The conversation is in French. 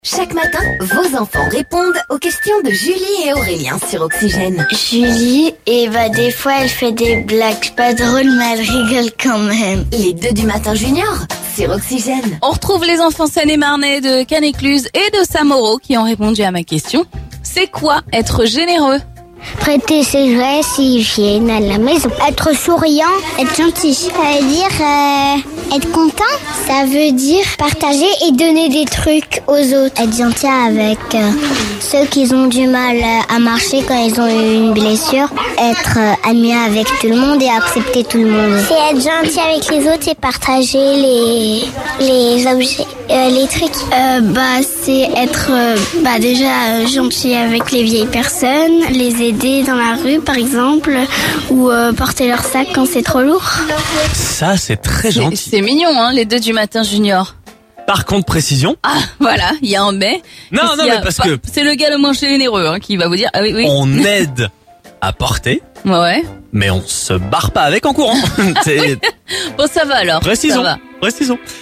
Chaque matin, vos enfants répondent aux questions de Julie et Aurélien sur Oxygène. Julie, des fois elle fait des blagues pas drôles mais elle rigole quand même. Les 2 du matin junior sur Oxygène. On retrouve les enfants seine-et-marnais de Canécluse et de Saint-Mauro qui ont répondu à ma question. C'est quoi être généreux ? Prêter ses jouets s'ils viennent à la maison. Être souriant, être gentil. Ça veut dire être content. Ça veut dire partager et donner des trucs aux autres. Être gentil avec ceux qui ont du mal à marcher quand ils ont eu une blessure. Être ami avec tout le monde et accepter tout le monde. C'est être gentil avec les autres et partager les objets. Les trucs, c'est être déjà gentil avec les vieilles personnes, les aider dans la rue par exemple, ou porter leur sac quand c'est trop lourd. Ça, c'est très gentil. C'est mignon, hein, les 2 du matin junior. Par contre, précision. Ah, voilà, il y a un mais. Non, mais parce que c'est le gars le moins généreux qui va vous dire. Ah oui. On aide à porter. Ouais. Mais on se barre pas avec en courant. Bon, ça va alors. Précisons. Ça va. Précisons.